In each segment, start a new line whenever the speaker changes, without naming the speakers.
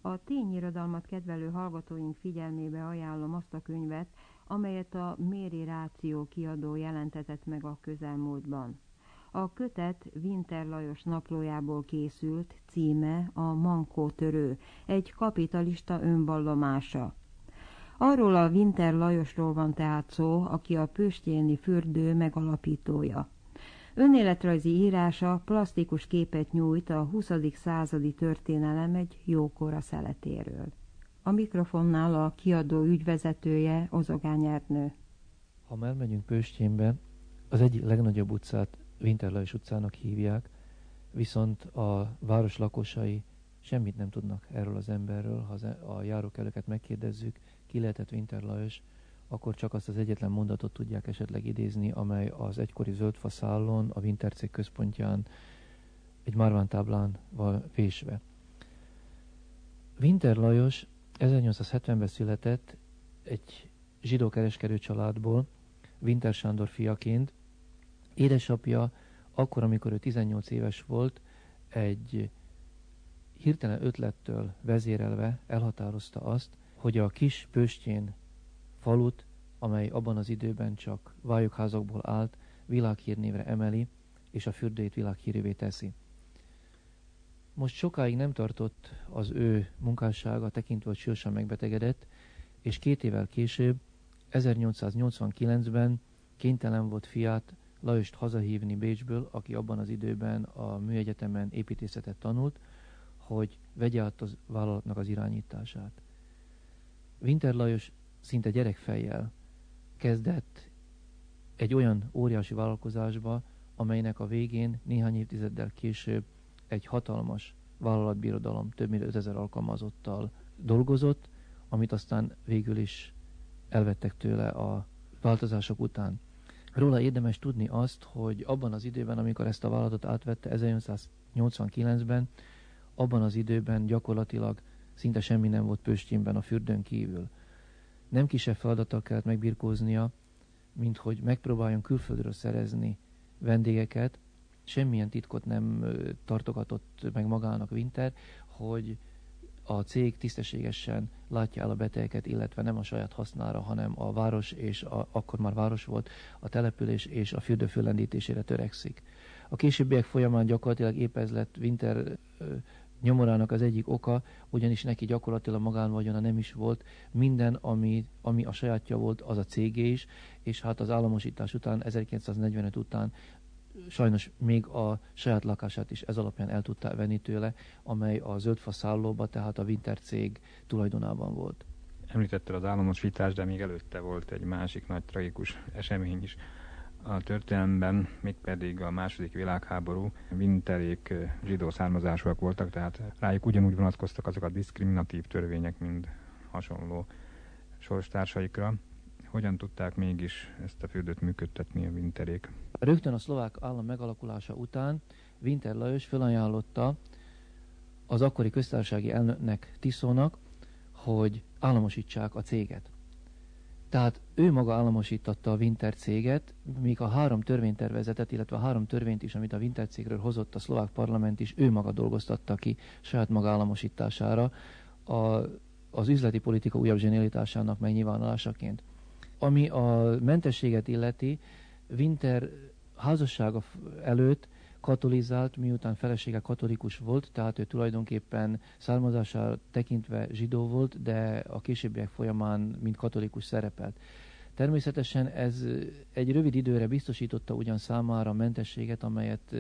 A tényirodalmat kedvelő hallgatóink figyelmébe ajánlom azt a könyvet, amelyet a Méri Ráció kiadó jelentetett meg a közelmúltban. A kötet Winter Lajos naplójából készült, címe a Mankó törő, egy kapitalista önvallomása. Arról a Winter Lajosról van tehát szó, aki a pőstjéni fürdő megalapítója. Önéletrajzi írása plastikus képet nyújt a 20. századi történelem egy jókora szeletéről. A mikrofonnál a kiadó ügyvezetője, Ozogány Ernő.
Ha már megyünk Pőstjénbe, az egyik legnagyobb utcát Winter Lajos utcának hívják, viszont a város lakosai semmit nem tudnak erről az emberről. Ha a járókelőket megkérdezzük, ki lehetett Winter Lajos, akkor csak azt az egyetlen mondatot tudják esetleg idézni, amely az egykori Zöldfa szállón, a Winter cég központján egy márványtáblán van vésve. Winter Lajos 1870-ben született egy zsidó kereskedő családból, Winter Sándor fiaként. Édesapja akkor, amikor ő 18 éves volt, egy hirtelen ötlettől vezérelve elhatározta azt, hogy a kis Pőstjén falut, amely abban az időben csak vályokházakból állt, világhírnévre emeli, és a fürdőjét világhírűvé teszi. Most sokáig nem tartott az ő munkássága, tekintve, hogy sűrűsen megbetegedett, és 2 évvel később, 1889-ben kénytelen volt fiát, Lajost hazahívni Bécsből, aki abban az időben a műegyetemen építészetet tanult, hogy vegye át az vállalatnak az irányítását. Winter Lajos szinte gyerekfejjel kezdett egy olyan óriási vállalkozásba, amelynek a végén néhány évtizeddel később egy hatalmas vállalatbirodalom több mint 5000 alkalmazottal dolgozott, amit aztán végül is elvettek tőle a változások után. Róla érdemes tudni azt, hogy abban az időben, amikor ezt a vállalatot átvette 1889-ben, abban az időben gyakorlatilag szinte semmi nem volt Pőstjénben a fürdőn kívül. Nem kisebb feladattal kellett megbirkóznia, mint hogy megpróbáljon külföldről szerezni vendégeket. Semmilyen titkot nem tartogatott meg magának Winter, hogy a cég tisztességesen látja el a betegeket, illetve nem a saját hasznára, hanem a város, és akkor már város volt, a település és a fürdő föllendítésére törekszik. A későbbiek folyamán gyakorlatilag épp ez lett Winter nyomorának az egyik oka, ugyanis neki gyakorlatilag magánvagyona nem is volt, minden, ami a sajátja volt, az a cégé is, és hát az államosítás után, 1945 után sajnos még a saját lakását is ez alapján el tudta venni tőle, amely a Zöldfa szállóba, tehát a Winter cég tulajdonában volt.
Említette az államosítást, de még előtte volt egy másik nagy tragikus esemény is a történelemben, mégpedig a második világháború. Winterék zsidó származásúak voltak, tehát rájuk ugyanúgy vonatkoztak azok a diszkriminatív törvények, mint hasonló sorstársaikra. Hogyan tudták mégis ezt a fürdőt működtetni a Winterék?
Rögtön a szlovák állam megalakulása után Winter Lajos felajánlotta az akkori köztársasági elnöknek, Tiszónak, hogy államosítsák a céget. Tehát ő maga államosítatta a Winter céget, míg a 3 törvénytervezetet, illetve a 3 törvényt is, amit a Winter cégről hozott a szlovák parlament is, ő maga dolgoztatta ki saját maga államosítására az üzleti politika újabb zsenialitásának megnyilvánulásaként. Ami a mentességet illeti, Winter házassága előtt katolizált, miután felesége katolikus volt, tehát ő tulajdonképpen származására tekintve zsidó volt, de a későbbiek folyamán mint katolikus szerepelt. Természetesen ez egy rövid időre biztosította ugyan számára a mentességet, amelyet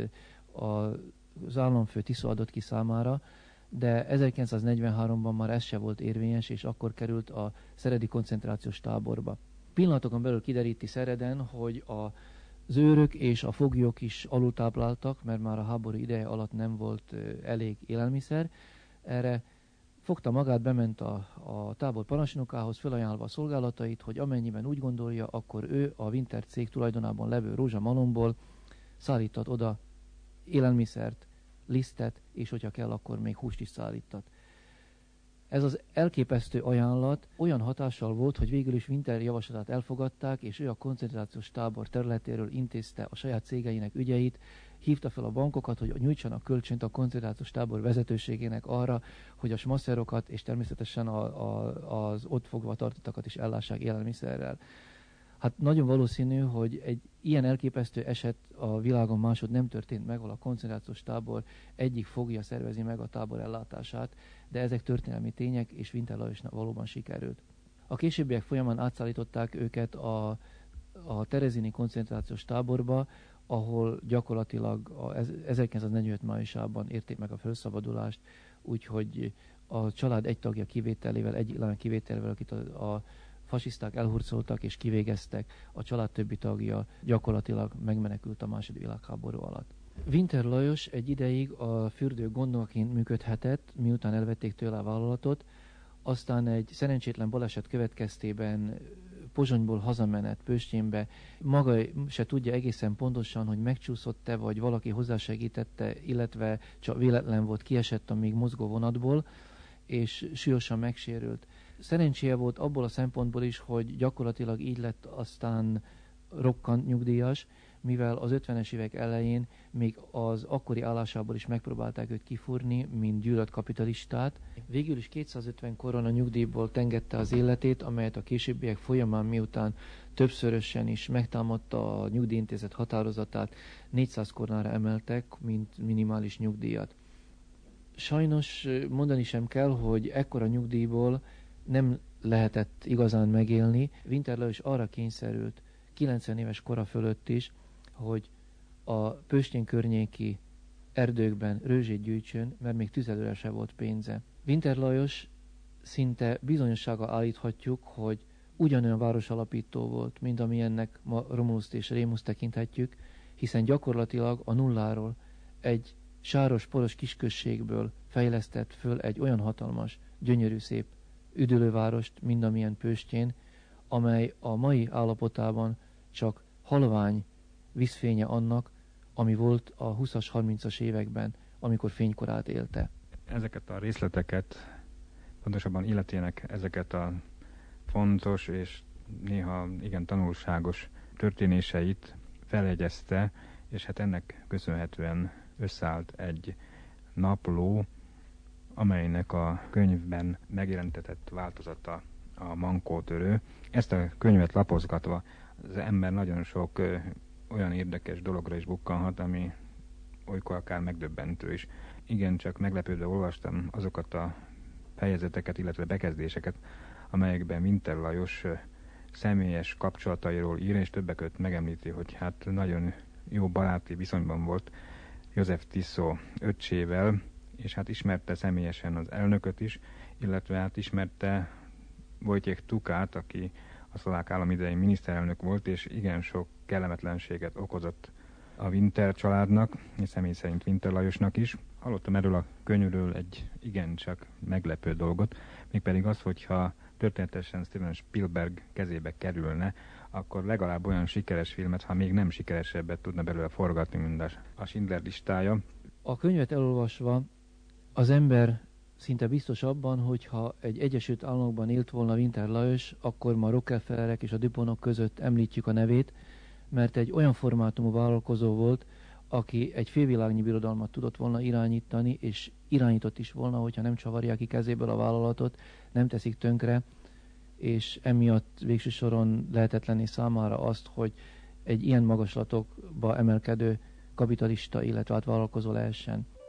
az államfő Tiszó adott ki számára, de 1943-ban már ez se volt érvényes, és akkor került a szeredi koncentrációs táborba. Pillanatokon belül kideríti Szereden, hogy az őrök és a foglyok is alultápláltak, mert már a háború ideje alatt nem volt elég élelmiszer. Erre fogta magát, bement a tábor parancsnokához, felajánlva a szolgálatait, hogy amennyiben úgy gondolja, akkor ő a Winter cég tulajdonában levő rózsamalomból szállítat oda élelmiszert, lisztet, és hogyha kell, akkor még húst is szállítat. Ez az elképesztő ajánlat olyan hatással volt, hogy végül is Winter javaslatát elfogadták, és ő a koncentrációs tábor területéről intézte a saját cégeinek ügyeit, hívta fel a bankokat, hogy nyújtsanak kölcsönt a koncentrációs tábor vezetőségének arra, hogy a smasszerokat és természetesen az ott fogva tartottakat is ellássák élelmiszerrel. Hát nagyon valószínű, hogy egy ilyen elképesztő eset a világon másod nem történt meg, ahol a koncentrációs tábor egyik fogja szervezi meg a tábor ellátását, de ezek történelmi tények, és Winter Lajosnak valóban sikerült. A későbbiek folyamán átszállították őket a terezini koncentrációs táborba, ahol gyakorlatilag 1945 májusában érték meg a felszabadulást, úgyhogy a család egy tagja kivételével, egy lány kivételével, akit a fasiszták elhurcoltak és kivégeztek, a család többi tagja gyakorlatilag megmenekült a II. Világháború alatt. Winter Lajos egy ideig a fürdő gondnokaként működhetett, miután elvették tőle a vállalatot, aztán egy szerencsétlen baleset következtében Pozsonyból hazamenet Pőstjénbe, maga se tudja egészen pontosan, hogy megcsúszott-e, vagy valaki hozzásegítette, illetve csak véletlen volt, kiesett a még mozgó vonatból, és súlyosan megsérült. Szerencséje volt abból a szempontból is, hogy gyakorlatilag így lett aztán rokkant nyugdíjas, mivel az 50-es évek elején még az akkori állásából is megpróbálták őt kifúrni, mint gyűlölt kapitalistát. Végül is 250 korona nyugdíjból tengette az életét, amelyet a későbbiek folyamán, miután többszörösen is megtámadta a nyugdíjintézet határozatát, 400 koronára emeltek, mint minimális nyugdíjat. Sajnos mondani sem kell, hogy ekkora nyugdíjból nem lehetett igazán megélni. Winter Lajos arra kényszerült 90 éves kora fölött is, hogy a Pőstjén környéki erdőkben rőzsét gyűjtsön, mert még tüzelőre se volt pénze. Winter Lajos szinte bizonyossággal állíthatjuk, hogy ugyanolyan városalapító volt, mint amilyennek ma Romuluszt és Rémuszt tekinthetjük, hiszen gyakorlatilag a nulláról egy sáros, poros kisközségből fejlesztett föl egy olyan hatalmas, gyönyörű, szép üdülővárost, mint amilyen Pőstjén, amely a mai állapotában csak halvány vízfénye annak, ami volt a 20-as, 30-as években, amikor fénykorát élte.
Ezeket a részleteket, pontosabban életének ezeket a fontos és néha igen tanulságos történéseit feljegyezte, és hát ennek köszönhetően összeállt egy napló, amelynek a könyvben megjelentetett változata a Mankótörő. Ezt a könyvet lapozgatva az ember nagyon sok olyan érdekes dologra is bukkanhat, ami olykor akár megdöbbentő is. Igen, csak meglepődve olvastam azokat a fejezeteket, illetve bekezdéseket, amelyekben Winter Lajos személyes kapcsolatairól ír, és többek között megemlíti, hogy hát nagyon jó baráti viszonyban volt József Tiso öccsével, és hát ismerte személyesen az elnököt is, illetve hát ismerte Wojciech Tukát, aki a szlovák állam idején miniszterelnök volt, és igen sok kellemetlenséget okozott a Winter családnak, és személy szerint Winter Lajosnak is. Hallottam erről a könyvről egy igencsak meglepő dolgot, mégpedig az, hogyha történetesen Steven Spielberg kezébe kerülne, akkor legalább olyan sikeres filmet, ha még nem sikeresebbet tudna belőle forgatni, mint a Schindler listája.
A könyvet elolvasva az ember szinte biztos abban, hogyha egy Egyesült Államokban élt volna Winter Lajos, akkor ma Rockefellerek és a Dupontok között említjük a nevét, mert egy olyan formátumú vállalkozó volt, aki egy félvilágnyi birodalmat tudott volna irányítani, és irányított is volna, hogyha nem csavarják ki kezéből a vállalatot, nem teszik tönkre, és emiatt végső soron lehetetlenné számára azt, hogy egy ilyen magaslatokba emelkedő kapitalista, illetve vállalkozó lehessen.